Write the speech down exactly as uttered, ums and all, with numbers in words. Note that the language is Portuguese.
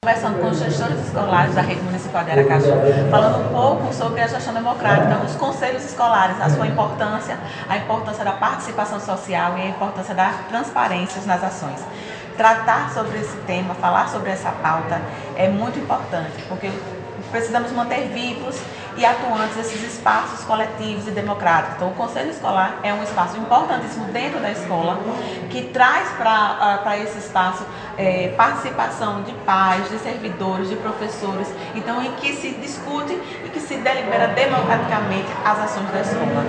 conversando com os gestores escolares da rede municipal de Aracaju, falando um pouco sobre a gestão democrática, os conselhos escolares, a sua importância, a importância da participação social e a importância da transparência nas ações. Tratar sobre esse tema, falar sobre essa pauta é muito importante, porque precisamos manter vivos e atuantes esses espaços coletivos e democráticos. Então, o Conselho Escolar é um espaço importantíssimo dentro da escola, que traz para esse espaço é, participação de pais, de servidores, de professores, então em que se discute e que se delibera democraticamente as ações da escola.